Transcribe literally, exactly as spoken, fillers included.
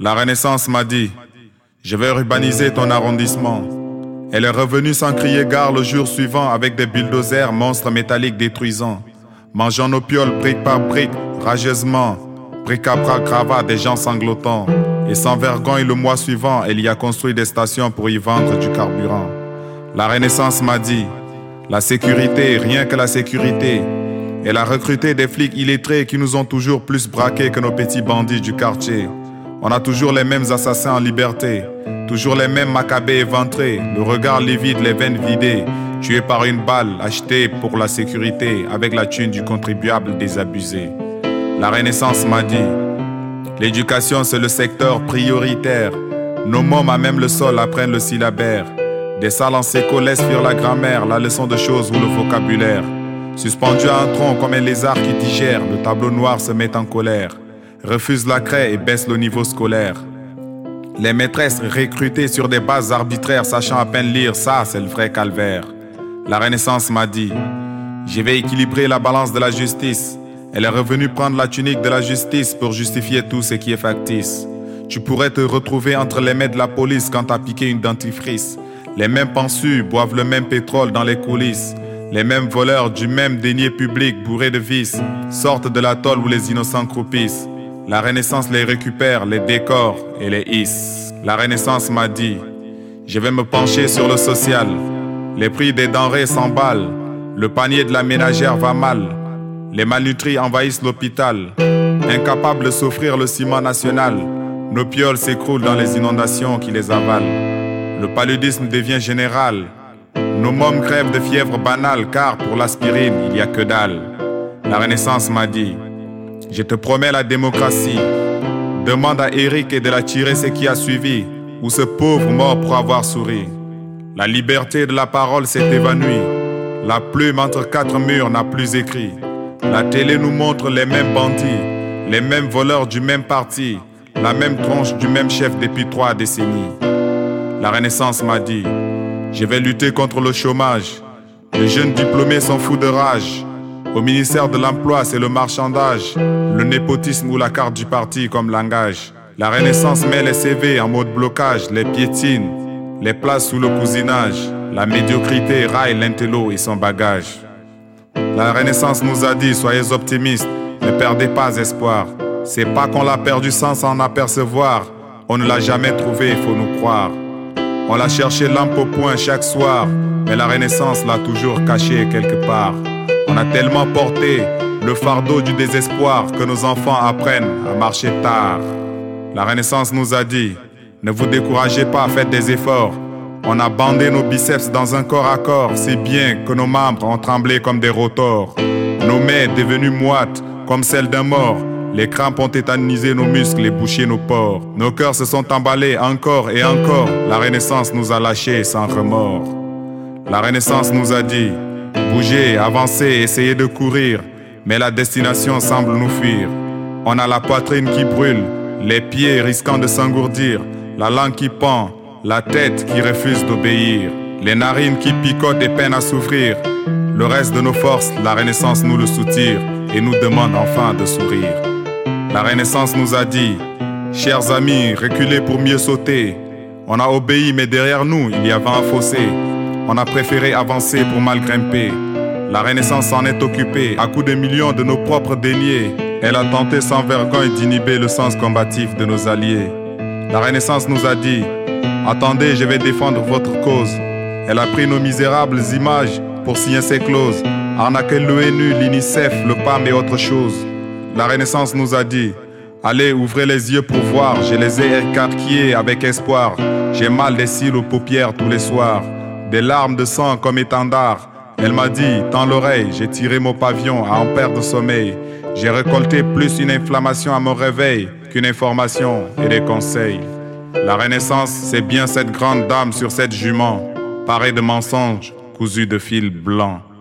La Renaissance m'a dit, je vais urbaniser ton arrondissement. Elle est revenue sans crier gare le jour suivant avec des bulldozers, monstres métalliques détruisants. Mangeant nos pioles brique par brique, rageusement, bric à brac gravat des gens sanglotants. Et sans vergogne le mois suivant, elle y a construit des stations pour y vendre du carburant. La Renaissance m'a dit, la sécurité, rien que la sécurité. Elle a recruté des flics illettrés qui nous ont toujours plus braqués que nos petits bandits du quartier. On a toujours les mêmes assassins en liberté, toujours les mêmes macabées éventrés, le regard livide, les veines vidées, tués par une balle achetée pour la sécurité avec la thune du contribuable désabusé. La Renaissance m'a dit, l'éducation c'est le secteur prioritaire. Nos mômes à même le sol apprennent le syllabaire. Des salles en séco laissent fuir la grammaire, la leçon de choses ou le vocabulaire. Suspendu à un tronc comme un lézard qui digère, le tableau noir se met en colère. Refuse la craie et baisse le niveau scolaire. Les maîtresses recrutées sur des bases arbitraires, sachant à peine lire, ça c'est le vrai calvaire. La Renaissance m'a dit, je vais équilibrer la balance de la justice. Elle est revenue prendre la tunique de la justice pour justifier tout ce qui est factice. Tu pourrais te retrouver entre les mains de la police quand t'as piqué une dentifrice. Les mêmes pensus boivent le même pétrole dans les coulisses. Les mêmes voleurs du même denier public bourrés de vices sortent de la tôle où les innocents croupissent. La Renaissance les récupère, les décore et les hisse. La Renaissance m'a dit, je vais me pencher sur le social. Les prix des denrées s'emballent, le panier de la ménagère va mal. Les malnutris envahissent l'hôpital, incapables de s'offrir le ciment national. Nos pioles s'écroulent dans les inondations qui les avalent. Le paludisme devient général. Nos mômes crèvent de fièvre banale car pour l'aspirine, il n'y a que dalle. La Renaissance m'a dit, je te promets la démocratie. Demande à Eric et de la tirer ce qui a suivi, ou ce pauvre mort pour avoir souri. La liberté de la parole s'est évanouie. La plume entre quatre murs n'a plus écrit. La télé nous montre les mêmes bandits, les mêmes voleurs du même parti, la même tronche du même chef depuis trois décennies. La Renaissance m'a dit, je vais lutter contre le chômage. Les jeunes diplômés sont fous de rage. Au ministère de l'Emploi, c'est le marchandage, le népotisme ou la carte du parti comme langage. La Renaissance met les C V en mode blocage, les piétine, les places sous le cousinage. La médiocrité raille l'intello et son bagage. La Renaissance nous a dit, soyez optimistes, ne perdez pas espoir. C'est pas qu'on l'a perdu sans s'en apercevoir. On ne l'a jamais trouvé, il faut nous croire. On l'a cherché lampe au poing chaque soir, mais la Renaissance l'a toujours caché quelque part. On a tellement porté le fardeau du désespoir que nos enfants apprennent à marcher tard. La Renaissance nous a dit, ne vous découragez pas, faites des efforts. On a bandé nos biceps dans un corps à corps, si bien que nos membres ont tremblé comme des rotors. Nos mains devenues moites comme celles d'un mort. Les crampes ont tétanisé nos muscles et bouché nos pores. Nos cœurs se sont emballés encore et encore. La Renaissance nous a lâchés sans remords. La Renaissance nous a dit, bougez, avancez, essayez de courir. Mais la destination semble nous fuir. On a la poitrine qui brûle, les pieds risquant de s'engourdir, la langue qui pend, la tête qui refuse d'obéir, les narines qui picotent et peinent à s'ouvrir. Le reste de nos forces, la Renaissance nous le soutire et nous demande enfin de sourire. La Renaissance nous a dit, chers amis, reculez pour mieux sauter. On a obéi mais derrière nous, il y avait un fossé. On a préféré avancer pour mal grimper. La Renaissance s'en est occupée, à coups de millions de nos propres deniers. Elle a tenté sans vergogne d'inhiber le sens combatif de nos alliés. La Renaissance nous a dit, attendez, je vais défendre votre cause. Elle a pris nos misérables images pour signer ses clauses. Arnaquer l'O N U, l'UNICEF, le P A M et autre chose. La Renaissance nous a dit, allez, ouvrez les yeux pour voir. Je les ai écarquillés avec espoir. J'ai mal des cils aux paupières tous les soirs. Des larmes de sang comme étendard. Elle m'a dit, tends l'oreille, j'ai tiré mon pavillon à en perdre sommeil. J'ai récolté plus une inflammation à mon réveil qu'une information et des conseils. La Renaissance, c'est bien cette grande dame sur cette jument, parée de mensonges cousus de fil blanc.